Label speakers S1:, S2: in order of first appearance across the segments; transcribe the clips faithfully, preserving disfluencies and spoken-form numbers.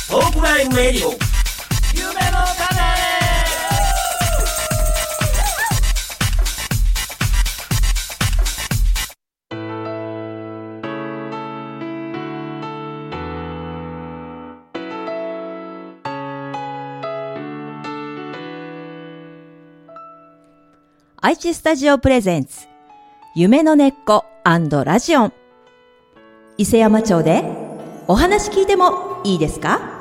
S1: トークライブレディオ夢の種。
S2: 愛知スタジオプレゼンツ夢の根っこ&ラジオン。伊勢山町でお話聞いてもいいですか？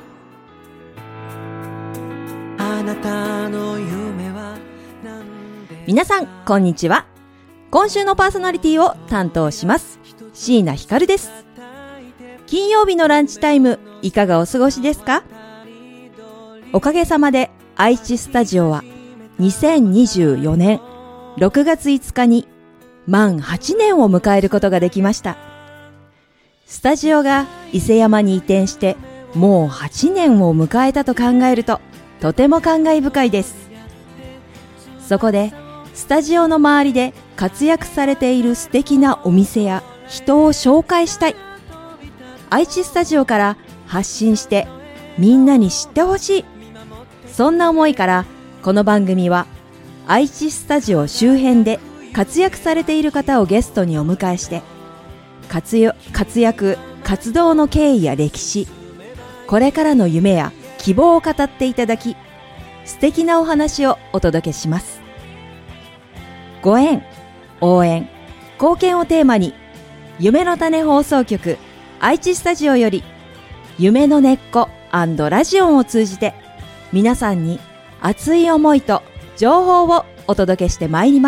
S3: あなたの夢はなんで。
S2: 皆さんこんにちは。今週のパーソナリティを担当します椎名ひかるです。金曜日のランチタイムいかがお過ごしですか？おかげさまで愛知スタジオはにせんにじゅうよねんろくがついつかに満はちねんを迎えることができました。スタジオが伊勢山に移転してもうはちねんを迎えたと考えるととても感慨深いです。そこでスタジオの周りで活躍されている素敵なお店や人を紹介したい。愛知スタジオから発信してみんなに知ってほしい。そんな思いからこの番組は愛知スタジオ周辺で活躍されている方をゲストにお迎えして活よ活躍活動の経緯や歴史、これからの夢や希望を語っていただき、素敵なお話をお届けします。ご縁、応援、貢献をテーマに夢の種放送局愛知スタジオより夢の根っこ&ラジオンを通じて皆さんに熱い思いと情報をお届けしてまいります。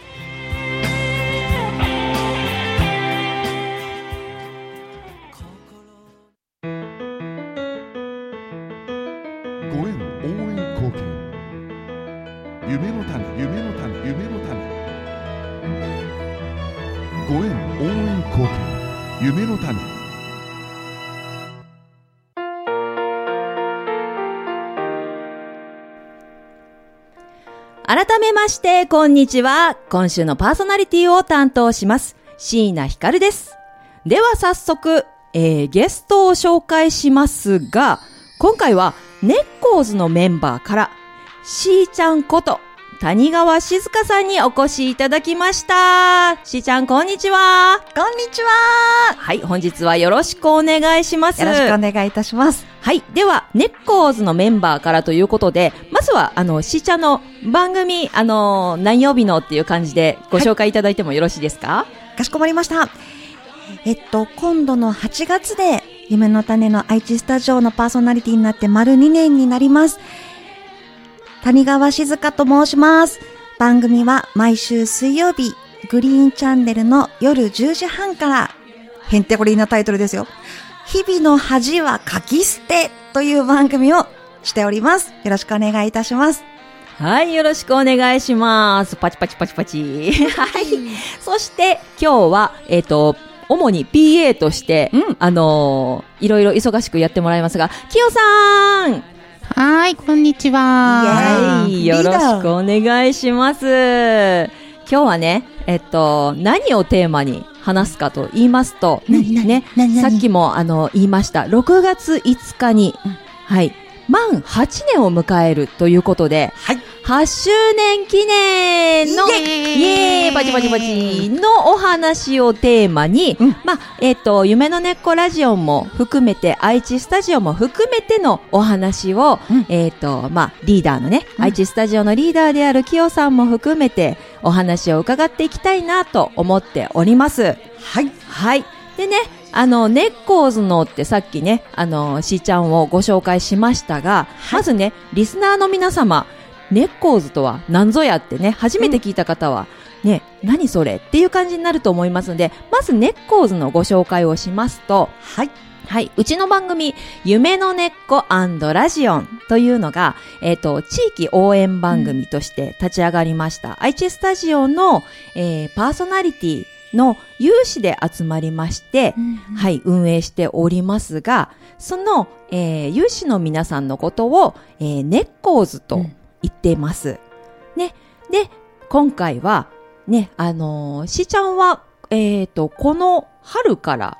S4: ご縁、応援、貢献。夢の種、夢の種、夢の種。ご縁、応援、貢献。夢の種。
S2: 改めましてこんにちは。今週のパーソナリティを担当します椎名ひかるです。では早速、えー、ゲストを紹介しますが、今回はネッコーズのメンバーからしーちゃんこと谷川静香さんにお越しいただきました。しーちゃんこんにちは。
S5: こんにちは。
S2: はい、本日はよろしくお願いします。
S5: よろしくお願いいたします。
S2: はい、ではネッコーズのメンバーからということで、まずはあのしーちゃんの番組あの何曜日のっていう感じでご紹介いただいてもよろしいですか？
S5: はい、かしこまりました。えっと今度のはちがつで夢の種の愛知スタジオのパーソナリティになって丸にねんになります。谷川静香と申します。番組は毎週水曜日グリーンチャンネルの夜じゅうじはんから、へんてこりんなタイトルですよ。日々の恥はかき捨てという番組をしております。よろしくお願いいたします。
S2: はい、よろしくお願いします。パチパチパチパチ。はい。そして今日はえっと主に ピーエー として、うん、あのー、いろいろ忙しくやってもらいますが、きよさん。
S6: はい、こんにちは。
S2: イエーイ、よろしくお願いします。今日はね、えっと、何をテーマに話すかと言いますと、
S5: 何何
S2: ね、
S5: 何何
S2: さっきもあの言いました、ろくがついつかに、うん、はい、満はちねんを迎えるということで、
S5: はい、
S2: はちしゅうねん記念の、イエーイ、パチパチパチのお話をテーマに、うん、まあ、えっと、夢の根っこラジオも含めて、愛知スタジオも含めてのお話を、うん、えっと、まあ、リーダーのね、うん、愛知スタジオのリーダーであるきよさんも含めて、お話を伺っていきたいなと思っております。
S5: はい。
S2: はい。でね、あの、ネッコーズのってさっきね、あの、しーちゃんをご紹介しましたが、はい、まずね、リスナーの皆様、ネッコーズとは何ぞやってね、初めて聞いた方は、うん、ね、何それっていう感じになると思いますので、まずネッコーズのご紹介をしますと、
S5: はい。
S2: はい。うちの番組、夢の根っこ&ラジオンというのが、えっと、地域応援番組として立ち上がりました。うん、愛知スタジオの、えー、パーソナリティの有志で集まりまして、うんうん、はい、運営しておりますが、その、えー、有志の皆さんのことを、えー、ネッコーズと言っています。うん、ね。で、今回は、ね、あのー、しーちゃんは、えっと、この春から、
S5: うん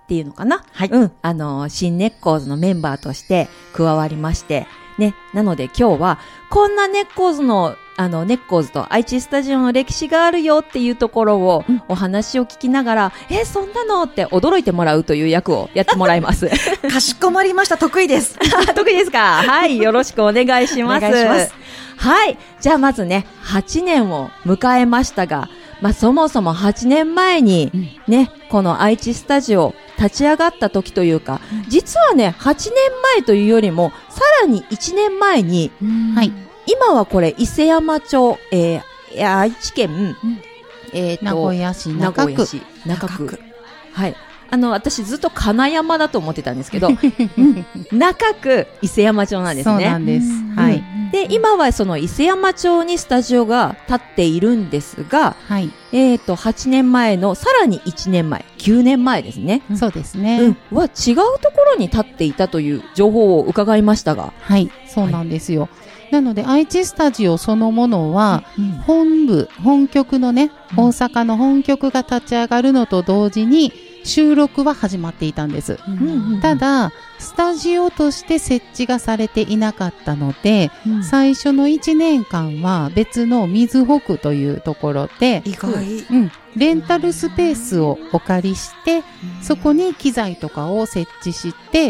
S2: っていうのかな、
S5: はい
S2: うん、あの、新ネッコーズのメンバーとして加わりまして、ね、なので今日は、こんなネッコーズの、あの、ネッコーズと愛知スタジオの歴史があるよっていうところを、お話を聞きながら、え、そんなのって驚いてもらうという役をやってもらいます。
S5: かしこまりました。得意です。
S2: 得意ですか？はい、よろしくお願いします。
S5: お願いします。
S2: はい、じゃあまずね、はちねんを迎えましたが、まあそもそもはちねんまえにね、うん、この愛知スタジオ立ち上がった時というか、実はね、はちねんまえというよりも、さらにいちねんまえに、
S6: はい。
S2: 今はこれ伊勢山町、えー、愛知県、うん、えっ、ー、と、
S6: 名古屋市中区。
S2: 名古屋市中区。はい。あの、私ずっと金山だと思ってたんですけど、中区伊勢山町なんですね。
S6: そうなんです。はい。
S2: で、今はその伊勢山町にスタジオが建っているんですが、
S6: はい。
S2: えっと、はちねんまえのさらにいちねんまえ、きゅうねんまえですね。
S6: そうですね。
S2: うん。は違うところに建っていたという情報を伺いましたが。
S6: はい。そうなんですよ。はい、なので、愛知スタジオそのものは、うん、本部、本局のね、うん、大阪の本局が立ち上がるのと同時に、収録は始まっていたんです。うんうんうん、ただ、スタジオとして設置がされていなかったので、うん、最初のいちねんかんは別の水北というところで、
S5: 意外、
S6: うん、レンタルスペースをお借りして、うん、そこに機材とかを設置して、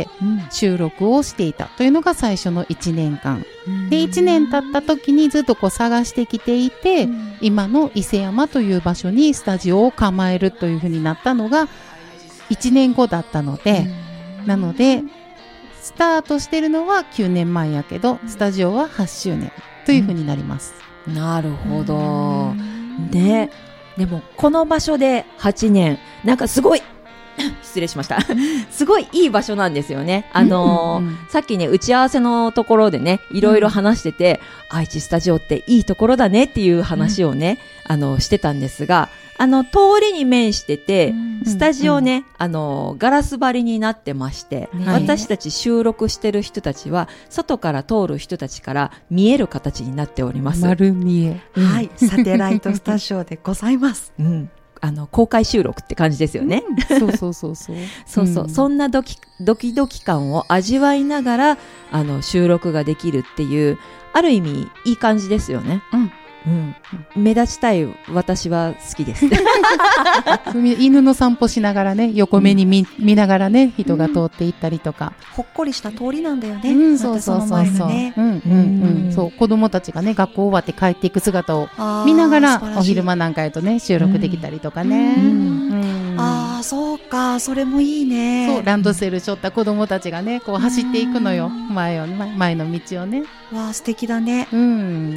S6: うん、収録をしていたというのが最初のいちねんかん。うん、で、いちねん経った時にずっとこう探してきていて、うん、今の伊勢山という場所にスタジオを構えるというふうになったのが、いちねんごだったので、なので、スタートしてるのはきゅうねんまえやけど、スタジオははちしゅうねんというふうになります。
S2: うん、なるほど。で、でもこの場所ではちねん、なんかすごい、失礼しました。すごいいい場所なんですよね。あのーうんうん、さっきね、打ち合わせのところでね、いろいろ話してて、うん、愛知スタジオっていいところだねっていう話をね、うん、あの、してたんですが、あの、通りに面してて、うん、スタジオね、うん、あの、ガラス張りになってまして、ね、私たち収録してる人たちは、外から通る人たちから見える形になっております。
S6: 丸見え。
S5: うん、はい、サテライトスタジオでございます。
S2: うん。あの、公開収録って感じですよね。
S6: うん、そうそうそうそう。
S2: そうそう、うん。そんなドキ、ドキドキ感を味わいながら、あの、収録ができるっていう、ある意味、いい感じですよね。うん。うん、目立ちたい私は好きです。
S6: 犬の散歩しながらね、横目に 見,、うん、見ながらね、人が通っていったりとか、
S5: うん、ほっこりした通りなんだよね。
S6: うん、そうそうそうそう。ね、うんうんうん、そう、子供たちがね、学校終わって帰っていく姿を見ながら、お昼間なんかやとね、収録できたりとかね。うん
S5: うんうん、ああ、そうか、それもいいね。
S6: そう、ランドセル背負った子供たちがね、こう走っていくのよ、前を、前の道をね。
S5: わあ、素敵だね。
S6: うん。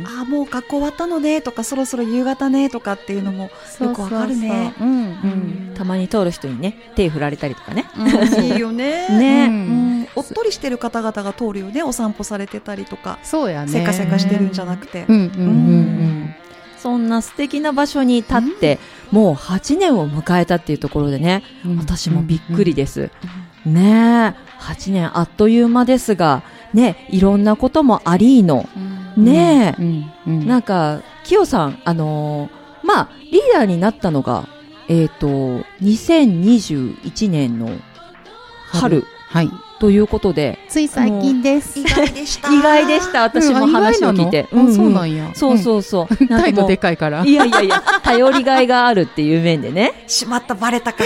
S5: ああ、もう学校終わったのねとか、そろそろ夕方ねとかっていうのもよくわかるね。
S2: そうそうそう、うんうん、たまに通る人にね、手振られたりとかね。
S5: うん、いいよね。
S2: ね、
S5: うん、おっとりしてる方々が通るよね。お散歩されてたりとか。
S6: そうやね。
S5: せかせかしてるんじゃなくて。
S6: うんうんうんうん。
S2: そんな素敵な場所に立って、うん、もうはちねんを迎えたっていうところでね、うん、私もびっくりです。うん、ねえ、はちねんあっという間ですが、ね、いろんなこともありーの。うん、ねえ、うんうん、なんか、きよさん、あのー、まあ、リーダーになったのが、えっと、にせんにじゅういちねんの春。
S6: はい。
S2: ということで。
S6: つい最近です。
S5: 意外でした。
S2: 意外でした。私も話を聞いて。
S6: うんうん、そうなんや。
S2: そうそうそう。
S6: 態度でかいから。
S2: いやいやいや、頼りがいがあるっていう面でね。
S5: しまった、バレたか。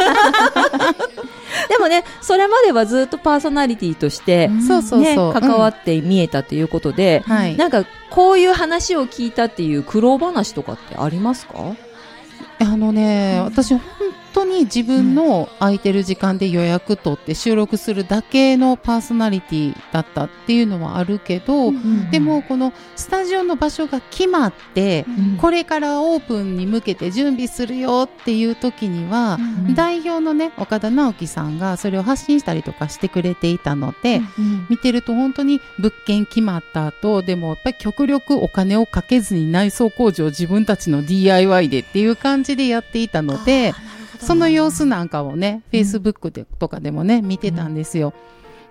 S2: でもね、それまではずっとパーソナリティとして、ね、
S6: そうそうそう、
S2: 関わって見えたということで、うん、なんかこういう話を聞いたっていう苦労話とかってありますか？
S6: あのね、うん、私本当に自分の空いてる時間で予約取って収録するだけのパーソナリティだったっていうのはあるけど、うんうん、でもこのスタジオの場所が決まって、うん、これからオープンに向けて準備するよっていう時には、うん、代表のね、岡田直樹さんがそれを発信したりとかしてくれていたので、うん、見てると本当に物件決まった後、でもやっぱり極力お金をかけずに内装工事を自分たちの ディーアイワイ でっていう感じでやっていたので、その様子なんかをね、フェイスブックでとかでもね、見てたんですよ。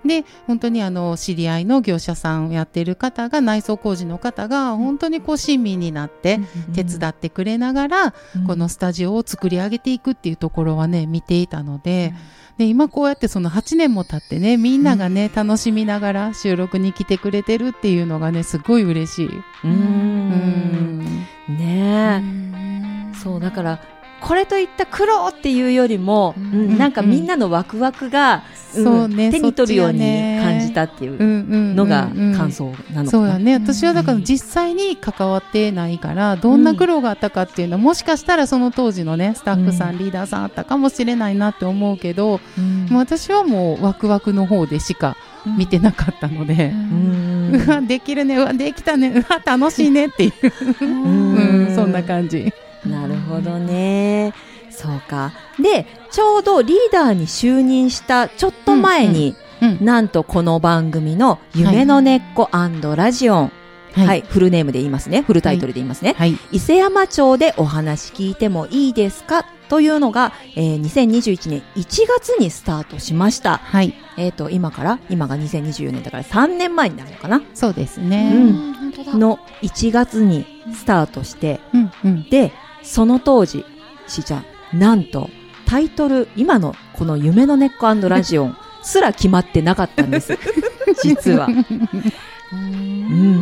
S6: で本当にあの知り合いの業者さんをやってる方が、内装工事の方が本当にこう親身になって手伝ってくれながら、うん、このスタジオを作り上げていくっていうところはね見ていたので、うん、で今こうやってそのはちねんも経ってね、みんながね、うん、楽しみながら収録に来てくれてるっていうのがねすごい嬉しい。うーん
S2: ねえ、そうだからこれといった苦労っていうよりも、うんうん、なんかみんなのワクワクが、うんそうね、手に取るように感じたっていうのが感想なのかな。
S6: そうやね。私はだから実際に関わってないから、どんな苦労があったかっていうのは、もしかしたらその当時のねスタッフさん、うん、リーダーさんあったかもしれないなって思うけど、うん、もう私はもうワクワクの方でしか見てなかったので、うん、うわできるね、うわできたね、うわ楽しいねっていう、うんうん、そんな感じ。
S2: なるほどね。そうか。で、ちょうどリーダーに就任したちょっと前に、うんうんうん、なんとこの番組の夢の根っこ&ラジオン、はい、はい、フルネームで言いますね。フルタイトルで言いますね。はい、伊勢山町でお話聞いてもいいですかというのが、えー、にせんにじゅういちねんいちがつにスタートしました。はい。えっと、今から、今がにせんにじゅうよねんだからさんねんまえになるのかな。
S6: そうですね。
S2: うん。本当だ。のいちがつにスタートして、うんうん、で、その当時、しーちゃん、なんと、タイトル、今のこの夢の根っこ&ラジオンすら決まってなかったんです。実は。うん。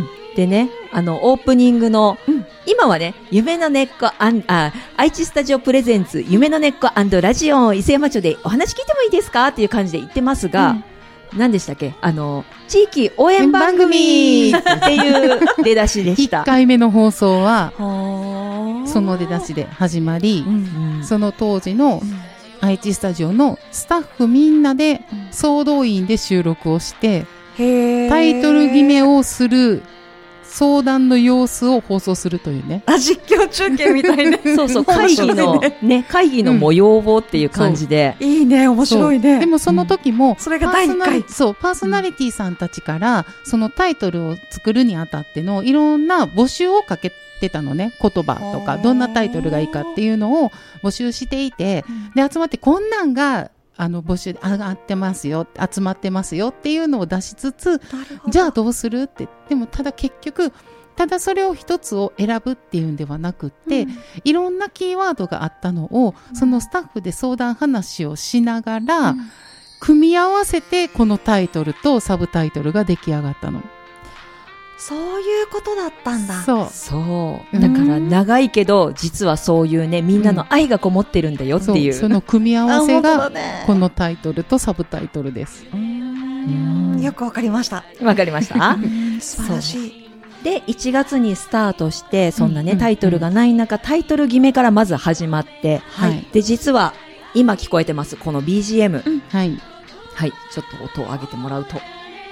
S2: でね、あの、オープニングの、うん、今はね、夢の根っこアン、あ、愛知スタジオプレゼンツ、夢の根っこ&ラジオン、伊勢山町でお話聞いてもいいですかっていう感じで言ってますが、うん何でしたっけ、あの地域応援番組っていう出だしでした。
S6: いっかいめの放送はその出だしで始まり、うんうん、その当時の愛知スタジオのスタッフみんなで総動員で収録をして、うん、タイトル決めをする相談の様子を放送するというね。
S5: あ、実況中継みたいね。
S2: そうそう、会議のね、会議の模様をっていう感じで、
S5: うん、いいね、面白いね。
S6: でもその時も、うん、
S5: それがだいいっかい、
S6: そう、パーソナリティさんたちからそのタイトルを作るにあたってのいろんな募集をかけてたのね。言葉とかどんなタイトルがいいかっていうのを募集していて、で集まってこんなんがあの募集で上がってますよ、集まってますよっていうのを出しつつ、じゃあどうするって。でもただ結局ただそれを一つを選ぶっていうんではなくって、うん、いろんなキーワードがあったのを、うん、そのスタッフで相談話をしながら、うん、組み合わせてこのタイトルとサブタイトルが出来上がったの。
S5: そういうことだったんだ。
S2: そう。そう。だから長いけど、実はそういうね、みんなの愛がこもってるんだよっていう。
S6: うん、そ, その組み合わせが、このタイトルとサブタイトルです。
S5: うーん、よくわかりました。
S2: わかりました
S5: 素晴らしい。
S2: で、いちがつにスタートして、そんなね、うんうんうん、タイトルがない中、タイトル決めからまず始まって、はい。で、実は、今聞こえてます、この ビージーエム。うん、はい。はい。ちょっと音を上げてもらうと。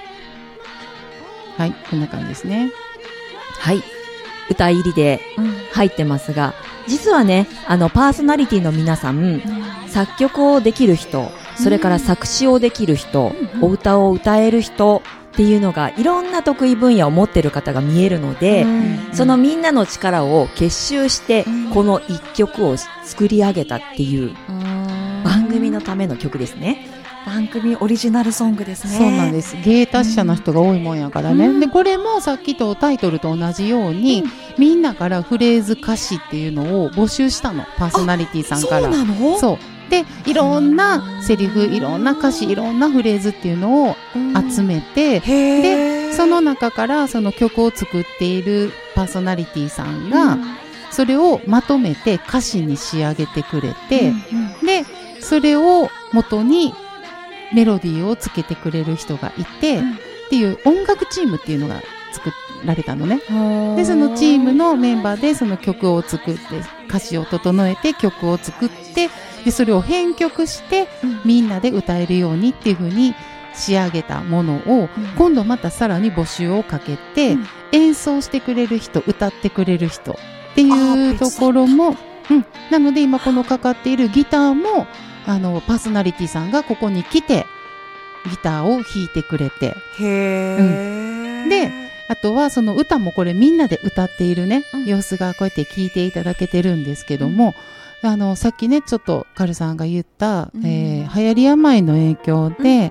S6: はい、こんな感じですね。
S2: はい。歌入りで入ってますが、うん、実はね、あの、パーソナリティの皆さん、うん、作曲をできる人、それから作詞をできる人、うん、お歌を歌える人っていうのが、いろんな得意分野を持ってる方が見えるので、うん、そのみんなの力を結集して、うん、この一曲を作り上げたっていう、番組のための曲ですね。
S5: 番組オリジナルソングですね。
S6: そうなんです。芸達者の人が多いもんやからね、うん、でこれもさっきとタイトルと同じように、うん、みんなからフレーズ歌詞っていうのを募集したの、パーソナリティさんから。
S5: そうなの？
S6: そうで、いろんなセリフ、いろんな歌詞、いろんなフレーズっていうのを集めて、うん、でその中からその曲を作っているパーソナリティさんが、うん、それをまとめて歌詞に仕上げてくれて、うんうん、でそれを元にメロディーをつけてくれる人がいて、うん、っていう音楽チームっていうのが作られたのね。でそのチームのメンバーでその曲を作って、歌詞を整えて曲を作って、でそれを編曲して、うん、みんなで歌えるようにっていう風に仕上げたものを、うん、今度またさらに募集をかけて、うん、演奏してくれる人、歌ってくれる人っていうところも、うん、なので今このかかっているギターもあのパーソナリティさんがここに来てギターを弾いてくれて、
S5: へー、
S6: うん、であとはその歌もこれみんなで歌っているね、うん、様子がこうやって聞いていただけてるんですけども、うん、あのさっきねちょっとカルさんが言った、うん、えー、流行り病の影響で、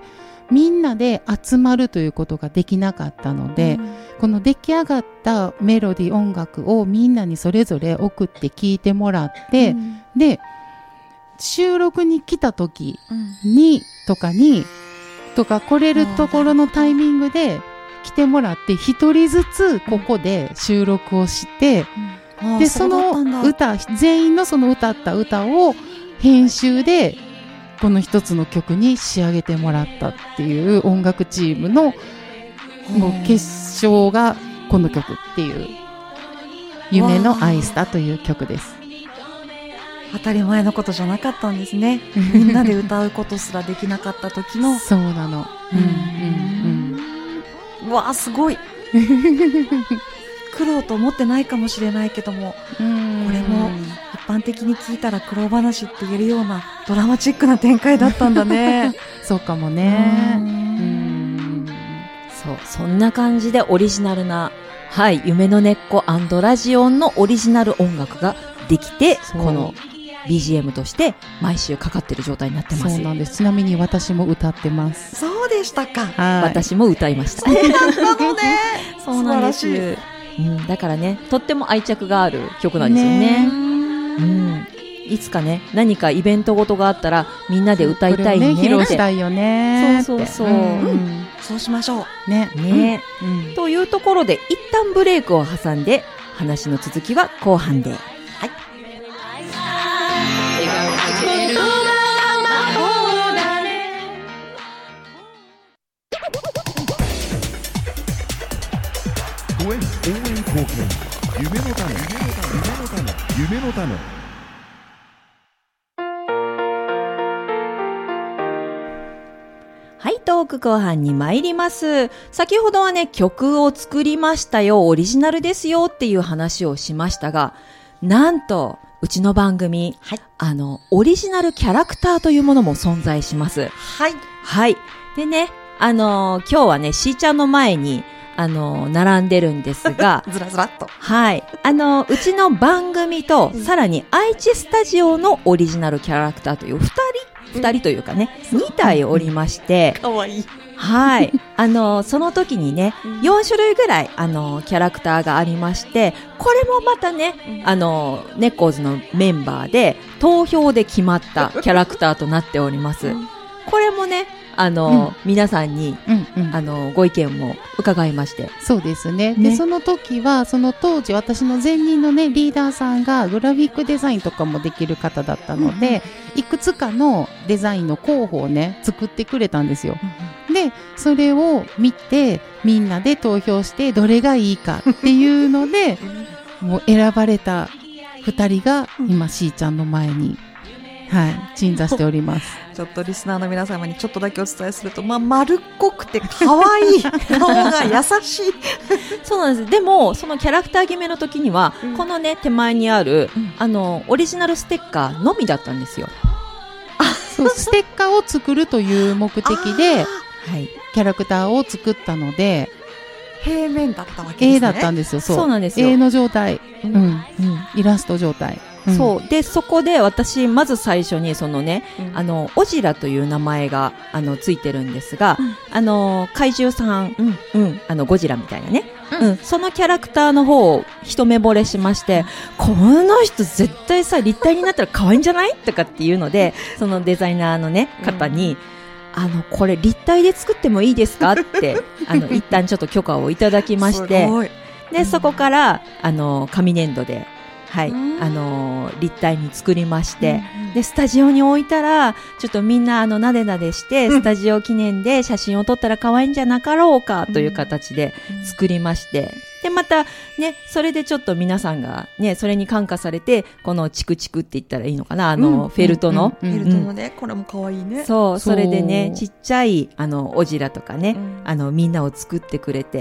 S6: みんなで集まるということができなかったので、うん、この出来上がったメロディー音楽をみんなにそれぞれ送って聴いてもらって、うん、で収録に来た時に、うん、とかにとか来れるところのタイミングで来てもらって一人ずつここで収録をして、うん、でその歌全員のその歌った歌を編集でこの一つの曲に仕上げてもらったっていう音楽チームのもう結晶がこの曲っていう夢のアイスタという曲です。
S5: 当たり前のことじゃなかったんですね。みんなで歌うことすらできなかった時の
S6: そうなの。うんうん
S5: うん、うわーすごい苦労と思ってないかもしれないけども、うんこれも一般的に聞いたら苦労話って言えるようなドラマチックな展開だったんだね。
S6: そうかもね。うん
S2: うんそうそんな感じでオリジナルなはい夢の根っこ&ラジオンのオリジナル音楽ができてこのビージーエム として毎週かかってる状態になってます。
S6: そうなんです。ちなみに私も歌ってます。
S5: そうでしたか。
S2: 私も歌いました。
S5: そうだったのね。
S2: そうなんです。うん、だからね、とっても愛着がある曲なんですよね。ねうん、いつかね、何かイベントごとがあったらみんなで歌いたいねって。
S6: ね、披露したいよね。
S2: そうそうそう。うん
S5: うん、そうしましょう。
S2: ね。ね、うん、というところで一旦ブレイクを挟んで話の続きは後半で。
S4: 応援貢献夢の種夢の種夢の種
S2: はい、トーク後半に参ります。先ほどはね、曲を作りましたよ、オリジナルですよっていう話をしましたが、なんとうちの番組、はい、あのオリジナルキャラクターというものも存在します。
S5: はい
S2: はい。でね、あのー、今日はね、しーちゃんの前にあの、並んでるんですが。
S5: ずらずらっと。
S2: はい。あの、うちの番組と、うん、さらに愛知スタジオのオリジナルキャラクターという二人、二、うん、人というかね、にたいおりまして。
S5: かわいい。
S2: はい。あの、その時にね、うん、よんしゅるいぐらい、あの、キャラクターがありまして、これもまたね、うん、あの、ネッコーズのメンバーで、投票で決まったキャラクターとなっております。うん、これもね、あの、うん、皆さんに、うんうん、あの、ご意見も伺いまして。
S6: そうですね。ねで、その時は、その当時、私の前任のね、リーダーさんがグラフィックデザインとかもできる方だったので、うん、いくつかのデザインの候補をね、作ってくれたんですよ。うん、で、それを見て、みんなで投票して、どれがいいかっていうので、もう選ばれた二人が、今、しーちゃんの前に、はい、鎮座しております。
S5: ちょっとリスナーの皆様にちょっとだけお伝えすると、まあ、丸っこくて可愛い顔が優しい
S2: そうなんです。でもそのキャラクター決めの時には、うん、このね手前にある、うん、あのオリジナルステッカーのみだったんですよ。
S6: あ、そうステッカーを作るという目的で、はい、キャラクターを作ったので
S5: 平面だったわけですね。
S6: 絵だったんですよ。そう、
S2: そうなんですよ。
S6: 絵の状態、うんうん、イラスト状態。
S2: そうでそこで私まず最初にそのね、うん、あのオジラという名前があのついてるんですが、うん、あの怪獣さん、うんうん、あのゴジラみたいなね、うんうん、そのキャラクターの方を一目惚れしまして、この人絶対さ立体になったら可愛いんじゃないとかっていうので、そのデザイナーのね方に、うん、あのこれ立体で作ってもいいですかってあの一旦ちょっと許可をいただきまして、でそこからあの紙粘土ではい、あのー、立体に作りまして、うん、でスタジオに置いたらちょっとみんなあのなでなでしてスタジオ記念で写真を撮ったら可愛いんじゃなかろうかという形で作りまして、でまたねそれでちょっと皆さんがねそれに感化されて、このチクチクって言ったらいいのかな、あの、うん、フェルトの、
S5: うんうん、フェルトのね、これも可愛いね。
S2: そう、それでねちっちゃいあのオジラとかね、うん、あのみんなを作ってくれて、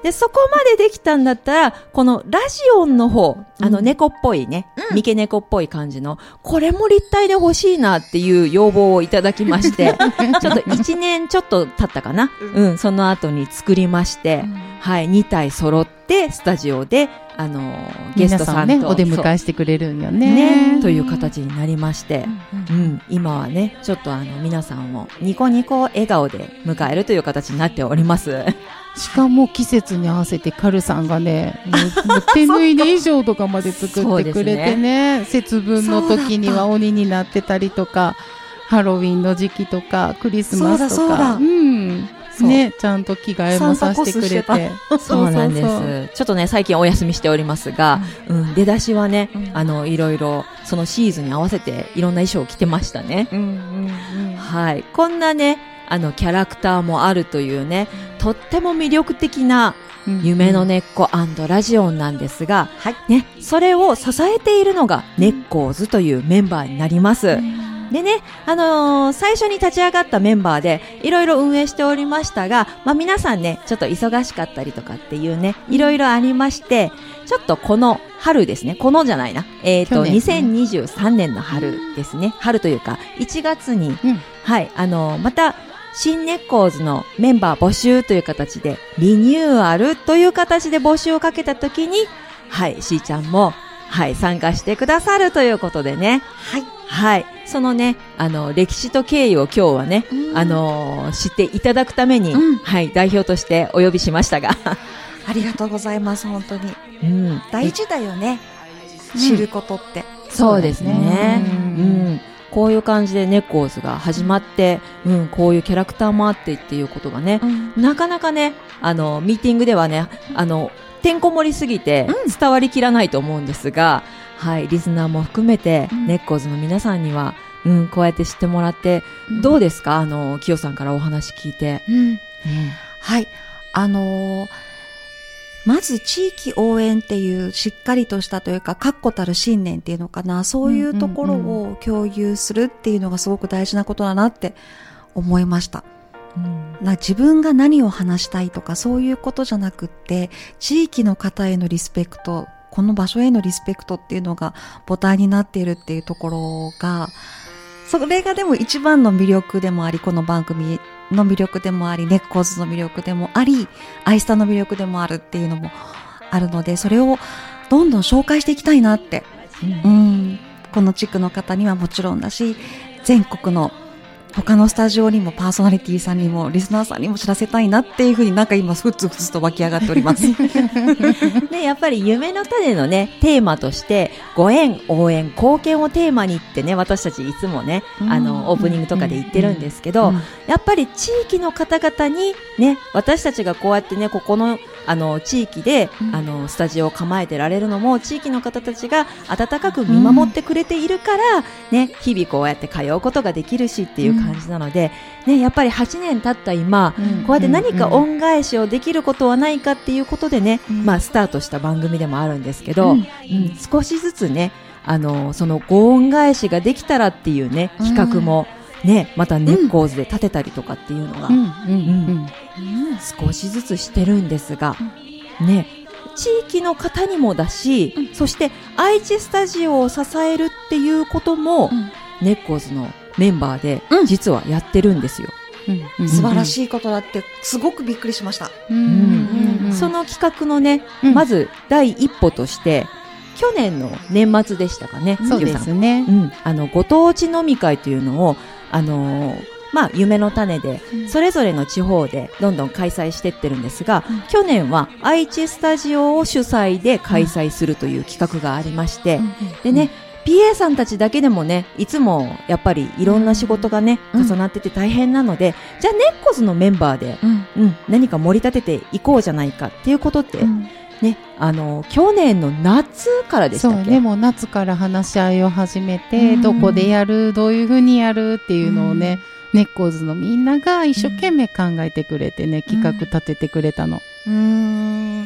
S2: で、そこまでできたんだったら、このラジオンの方、あの猫っぽいね、
S5: うん
S2: 三毛猫っぽい感じの、これも立体で欲しいなっていう要望をいただきまして、ちょっと一年ちょっと経ったかな。うん、その後に作りまして、
S5: うん
S2: はい、にたい揃って、スタジオで、あのー、ゲストさんと、
S6: 皆さんね、お出迎えしてくれるんよね。
S2: ね、という形になりまして、うん、今はね、ちょっとあの、皆さんをニコニコ笑顔で迎えるという形になっております。
S6: しかも季節に合わせてカルさんがね、もうもう手縫いで衣装とかまで作ってくれてね、節分の時には鬼になってたりとか、ハロウィンの時期とか、クリスマスとか、
S5: そうだそうだ
S6: うんね、ちゃんと着替えもさせてくれて。
S2: そうなんです。ちょっとね、最近お休みしておりますが、うん、出だしはね、
S5: うん、
S2: あの、いろいろ、そのシーズンに合わせて、いろんな衣装を着てましたね。
S5: うんうんうん、
S2: はい。こんなね、あの、キャラクターもあるというね、とっても魅力的な、夢の根っこ&ラジオンなんですが、
S5: はい。
S2: ね、それを支えているのが、ネッコーズというメンバーになります。
S5: うん
S2: でね、あのー、最初に立ち上がったメンバーでいろいろ運営しておりましたが、まあ皆さんね、ちょっと忙しかったりとかっていうね、いろいろありまして、ちょっとこの春ですね、このじゃないな、えっと、にせんにじゅうさんねんの春ですね、春というかいちがつに、
S6: うん、
S2: はい、あのー、また、新ネッコーズのメンバー募集という形で、リニューアルという形で募集をかけたときに、はい、しーちゃんも、はい、参加してくださるということでね。
S5: はい。
S2: はい。そのね、あの、歴史と経緯を今日はね、
S5: うん
S2: あのー、知っていただくために、
S5: うん
S2: はい、代表としてお呼びしましたが。
S5: ありがとうございます、本当に。
S2: うん。
S5: 大事だよね。
S6: うん
S5: 知ることって。
S2: そうですね。
S6: う
S2: うんん。こういう感じでネッコーズが始まって、うん、こういうキャラクターもあってっていうことがね、
S5: うん
S2: なかなかね、あの、ミーティングではね、あの、てんこ盛りすぎて伝わりきらないと思うんですが、はい、リスナーも含めて、
S5: うん
S2: ネッコーズの皆さんには、うん、こうやって知ってもらって、
S5: うん
S2: どうですかあの、キヨさんからお話聞いて。
S5: うんはい。あのーまず地域応援っていうしっかりとしたというか確固たる信念っていうのかな、そういうところを共有するっていうのがすごく大事なことだなって思いました。
S2: うん
S5: な自分が何を話したいとかそういうことじゃなくって、地域の方へのリスペクト、この場所へのリスペクトっていうのが母体になっているっていうところが、それがでも一番の魅力でもあり、この番組の魅力でもあり、ネッコーズの魅力でもあり、アイスタの魅力でもあるっていうのもあるので、それをどんどん紹介していきたいなって、
S2: うん
S5: うん、この地区の方にはもちろんだし、全国の他のスタジオにもパーソナリティさんにもリスナーさんにも知らせたいなっていうふうになんか今ふつふつと湧き上がっております。
S2: で、やっぱり夢の種のね、テーマとして、ご縁、応援、貢献をテーマにってね、私たちいつもね、
S5: うん
S2: あの、オープニングとかで言ってるんですけど、
S5: うん
S2: やっぱり地域の方々にね、私たちがこうやってね、ここの、あの、地域で、
S5: うん
S2: あの、スタジオを構えてられるのも、地域の方たちが温かく見守ってくれているから、ね、日々こうやって通うことができるしっていう感じなので、ね、やっぱりはちねん経った今、こうやって何か恩返しをできることはないかっていうことでね、
S5: うん
S2: まあ、スタートした番組でもあるんですけど、
S5: うん
S2: うん少しずつね、あの、そのご恩返しができたらっていうね、企画も、ね、またネッコーズで立てたりとかっていうのが、
S6: うんうんうん
S2: 少しずつしてるんですが、ね、地域の方にもだし、そして愛知スタジオを支えるっていうことも、
S5: うん
S2: ネッコーズのメンバーで
S5: うん
S2: 実はやってるんですよ。
S6: うんうん
S5: 素晴らしいことだってすごくびっくりしました。
S6: うんうんうん
S2: その企画のね、
S6: うん
S2: まず第一歩として去年の年末でしたかね、
S6: そうで
S2: ゆうさん
S6: すね
S2: う。ん、あのご当地飲み会というのをあのーまあ夢の種でそれぞれの地方でどんどん開催してってるんですが、
S5: うん
S2: 去年は愛知スタジオを主催で開催するという企画がありまして、でね、ピーエー さんたちだけでもね、いつもやっぱりいろんな仕事がね、
S5: うん
S2: 重なってて大変なので、じゃあネッコズのメンバーで、
S5: うん
S2: うん、何か盛り立てていこうじゃないかっていうことで、
S5: うん
S2: ね、あの、去年の夏からでしたっけ？
S6: そうね、もう夏から話し合いを始めて、
S5: うん
S6: どこでやる、どういうふうにやるっていうのをね、ネッコーズのみんなが一生懸命考えてくれてね、企画立ててくれたの。
S5: うーん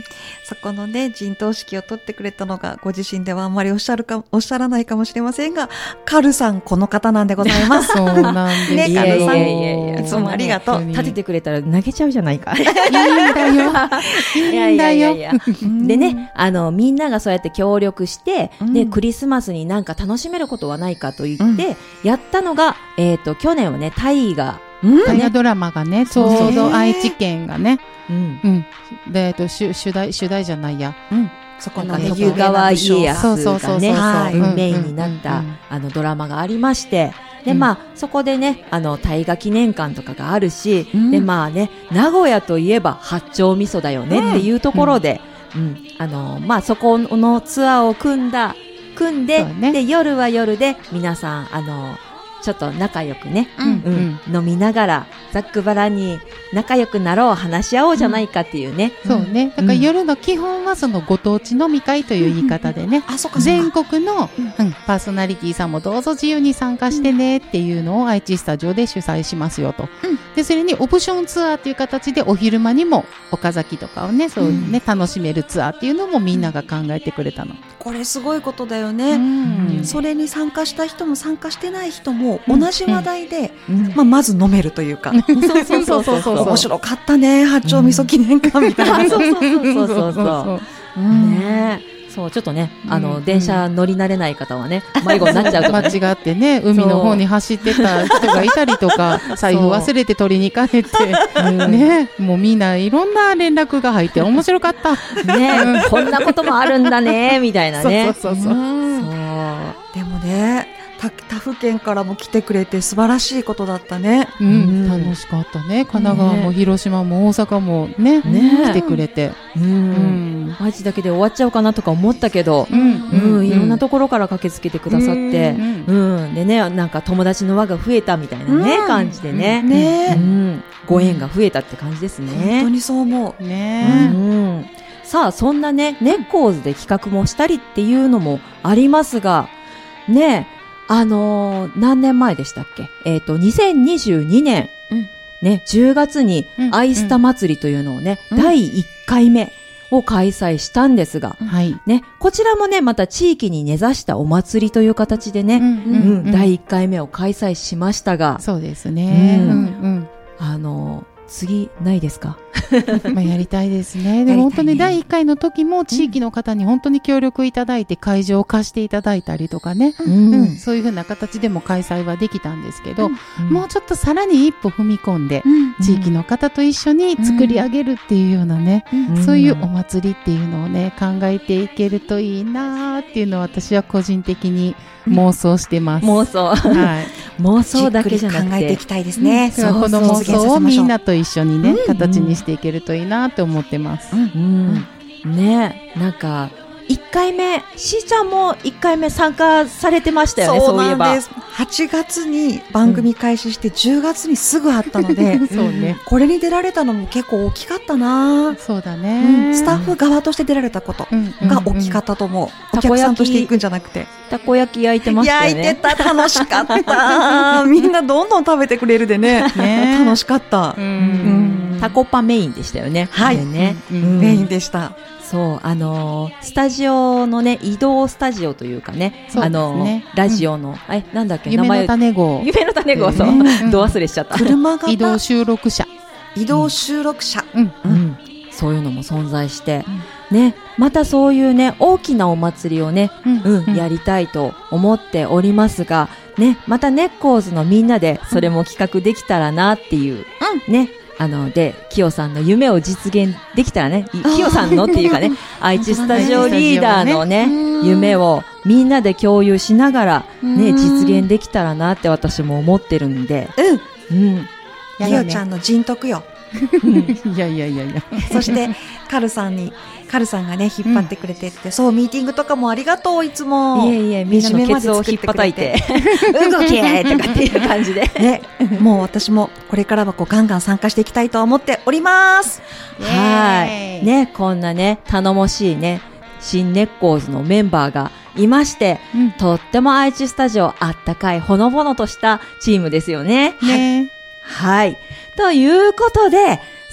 S5: そこのね、陣頭指揮を取ってくれたのが、ご自身ではあんまりおっしゃるか、おっしゃらないかもしれませんが、カルさん、この方なんでございます。
S6: そうなんです。
S5: ね、
S2: いやい
S5: カルさん。
S2: やいやいや
S5: いつもありがとう。
S2: 立ててくれたら投げちゃうじゃないか。
S6: いいんだよ。いいんだよ。
S2: でね、あの、みんながそうやって協力して、
S5: うん
S2: で、クリスマスになんか楽しめることはないかと言って、やったのが、えっと、去年はね、大河。
S6: 大河ドラマがね、ちょうど愛知県がね、
S2: うん。
S6: うん。で、えっと、主主題、主題じゃないや。
S5: うん。そこのね、
S2: 徳川家康
S6: そうそうそうそう
S2: がね、
S5: はい
S2: うん
S6: うん
S2: メインになった、
S6: うんうん
S2: あのドラマがありまして、で、
S6: うん
S2: まあ、そこでね、あの、大河記念館とかがあるし、
S5: うん
S2: で、まあね、名古屋といえば八丁味噌だよねっていうところで、うん、あの、まあ、そこのツアーを組んだ、組んで、
S6: そうね
S2: で、夜は夜で皆さん、あの、ちょっと仲良くね、
S5: うん
S2: うん、飲みながら、ざっくばらんに仲良くなろう、話し合おうじゃないかっていうね。
S6: そうね。だから夜の基本はそのご当地飲み会という言い方でね、
S5: あ、そっかそっ
S6: 全
S5: か。
S6: 国の、うん、パーソナリティさんもどうぞ自由に参加してねっていうのを愛知スタジオで主催しますよと。
S5: うん
S6: で、それにオプションツアーっていう形でお昼間にも岡崎とかをね、そうね、楽しめるツアーっていうのもみんなが考えてくれたの。
S5: これすごいことだよ
S6: う
S5: ね。
S6: ん
S5: それに参加した人も参加してない人も
S6: うん
S5: 同じ話題で、
S2: うん
S5: まあ、まず飲めるというか、
S2: そうそうそうそうそう。
S5: 面白かったね、八丁味噌記念館みたいな。
S2: あそうそうそうそうそう。
S5: うん
S2: ねえ。そう、ちょっとね、あの、
S6: うん
S2: 電車乗り慣れない方はね、迷子になっちゃうとかね。
S6: 間違ってね、海の方に走ってた人がいたりとか、財布忘れて取りに行かれて、ね、もうみんないろんな連絡が入って面白かった。
S2: ねえ、こんなこともあるんだね、みたいなね。
S6: そうそうそうそう。
S5: うん
S2: そう
S5: でもね、他他府県からも来てくれて素晴らしいことだったね。
S6: うん、
S2: うん
S6: 楽しかったね。神奈川も広島も大阪もね、
S2: ね
S6: 来てくれて。
S2: う。
S6: うんん。
S2: 愛知だけで終わっちゃうかなとか思ったけど、
S6: うん
S2: うん、いろんなところから駆けつけてくださって、
S6: う
S2: うん、でね、なんか友達の輪が増えたみたいなね、
S5: うん
S2: 感じでね、
S5: ねえ、
S2: うん、ご縁が増えたって感じです
S5: 本当
S2: ね。
S5: にそう思う。
S2: う
S6: ね
S2: ん、さあ、そんなね、ネッコーズで企画もしたりっていうのもありますが、ね、あのー何年前でしたっけ？えっと、にせんにじゅうにねん、
S5: うん
S2: ね、じゅうがつに
S6: うん
S2: アイスタ祭りというのをね、
S5: うん
S2: だいいっかいめを開催したんですが、
S6: はい。
S2: ね、こちらもね、また地域に根ざしたお祭りという形でね、
S6: うん
S2: うん、だいいっかいめを開催しましたが、
S6: そうですね。
S2: う
S6: うんん
S2: あのー次、ないですか？
S6: うん。まあやりたいですね。でも本当にだいいっかいの時も地域の方に本当に協力いただいて会場を貸していただいたりとかね。
S2: う
S6: うん、そういうふうな形でも開催はできたんですけど、もうちょっとさらに一歩踏み込んで、地域の方と一緒に作り上げるっていうようなね、
S2: うん
S6: そういうお祭りっていうのをね、考えていけるといいなーっていうのを私は個人的に妄想してます。
S2: 妄想。
S6: はい。
S2: 妄想だけじゃなくて
S5: じっくり考えていき、たいですね。
S6: だからこの妄
S5: 実現さ
S6: 想を
S5: せましょう
S6: みんなと一緒にね、形にしていけるといいなって思ってます。
S2: うん、ねえ、なんか、いっかいめ、しーちゃんもいっかいめ参加されてましたよね、
S5: そ
S2: そうういえば。
S5: なんです。はちがつに番組開始してじゅうがつにすぐあったので、
S6: そうね。
S5: これに出られたのも結構大きかったな、
S6: そうだ
S5: う
S6: ね。
S5: ん、スタッフ側として出られたこと
S6: うん
S5: が大きかったと思う。
S2: うん
S5: お客さんとして行くんじゃなくて。
S2: たこ焼き焼いてましたよね。
S5: 焼いてた、楽しかった。みんなどんどん食べてくれるでね。
S6: ね
S5: 楽しかった。
S6: う。
S2: うんんタコパメインでしたよね。
S5: はい
S2: あれね。
S6: うん
S2: うん
S5: メインでした。
S2: そう、あのースタジオのね、移動スタジオというかね、
S6: そうですね
S2: あのーラジオの、え、なんだっけ、名
S6: 夢の
S2: 前。
S6: 種号。
S2: 夢の種号、そう、
S6: うん
S2: ど忘れしちゃった。
S5: 車型
S6: 移動収録者。
S5: 移動収録車。
S6: うん。
S2: うん、そういうのも存在して、ね、またそういうね、大きなお祭りをね、うん、やりたいと思っておりますが、ね、またネッコーズのみんなでそれも企画できたらなっていう、ね、あの、で、キヨさんの夢を実現できたらね、いキヨさんのっていうかね、愛知スタジオリーダーのね、夢をみんなで共有しながら、ね、実現できたらなって私も思ってるんで、
S5: うん。
S2: うん。
S5: ひよちゃんの人徳よ。
S6: いやいやいやいや。
S5: そして、カルさんに、カルさんがね、引っ張ってくれてって、そう、ミーティングとかもありがとう、いつも。
S2: いえいえ、みんなのケツを引っ叩いて、動けとかっていう感じで。
S5: ね、もう私もこれからはこうガンガン参加していきたいと思っております。
S2: はい。ね、こんなね、頼もしいね、新ネッコーズのメンバーがいまして、
S6: うん
S2: とっても愛知スタジオあったかいほのぼのとしたチームですよね。
S6: ね。
S2: はい。ということで、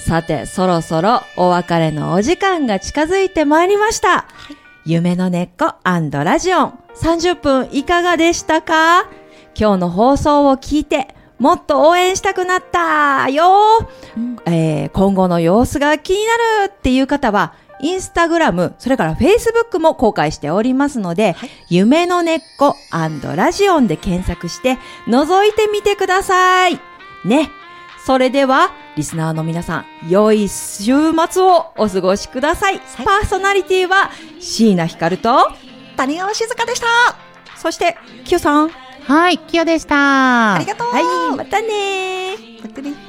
S2: さて、そろそろお別れのお時間が近づいてまいりました。はい、夢の根っこ&ラジオンさんじゅっぷんいかがでしたか？今日の放送を聞いてもっと応援したくなったよ、うんえー、今後の様子が気になるっていう方はインスタグラム、それからフェイスブックも公開しておりますので、はい、夢の根っこ&ラジオンで検索して覗いてみてください。ね。それでは、リスナーの皆さん、良い週末をお過ごしください。はい、パーソナリティは椎名ひかると
S5: 谷川静香でした。
S2: そして、きよさん。
S6: はい、きよでした。
S5: ありがとう。
S2: はい、またねー。
S5: またね。